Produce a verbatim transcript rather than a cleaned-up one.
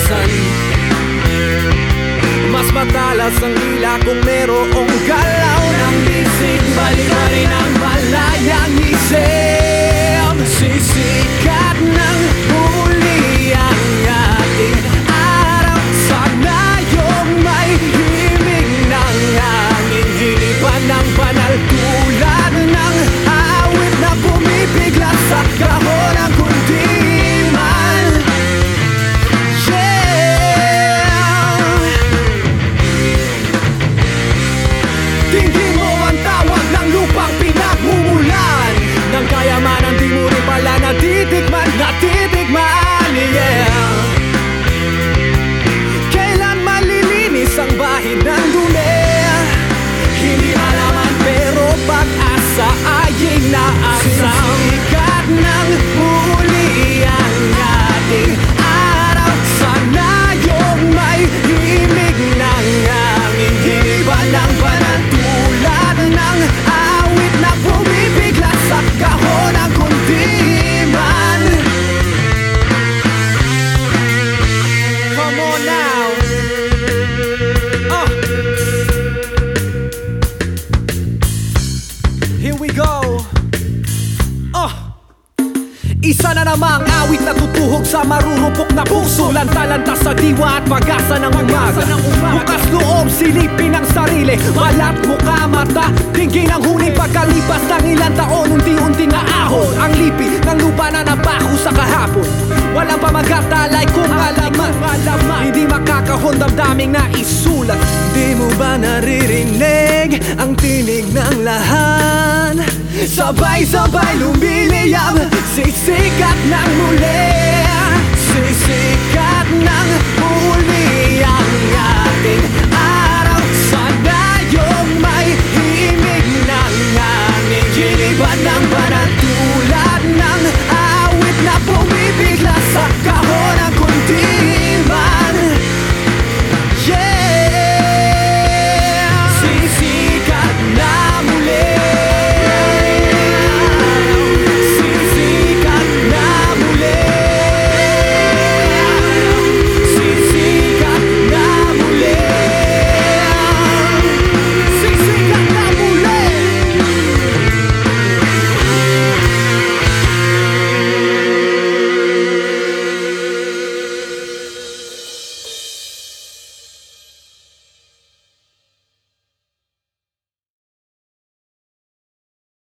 minsan mas matalas ang dila kung merong galaw ng bisig. Balik pa rin ang malayang isip. Sisikat ng huli ang ating araw. Sana yung may himig ng hangin, hinipan ng banal tulad ng awit na bumibigla sa kahon ng kundiman. Yeah, tingin mo ang tawag ng lupang pinagmumulan, ng kayamanan di mo rin pala natitikman, natitikman, yeah. Kailan malilinis ang bahid ng dumi? Hindi malaman pero pag-asa ay inaasa. Sisikat ng huli ang ating araw. Sana yung may himig ng hangin, hinipan ng banal tulad ng awit na bumibigla sa kahon ng kundiman. Come on now. uh. Here we go. uh. Isa na namang awit na tutuhog sa marurupok na puso, lanta-lanta sa diwa at pag-asa ng umaga. Bukas loob, silipin ang sarili, balat, mukha, mata, tingin ang huni. Pagkalipas ng ilang taon, unti-unti na ahon ang lipi ng lupa na napako sa kahapon. Walang pamagatalay kung alaman, hindi makakahon damdaming na isulat. Di mo ba naririnig ang tinig ng lahat? Sabay-sabay lumiliyab, sisikat ng muli. Sisikat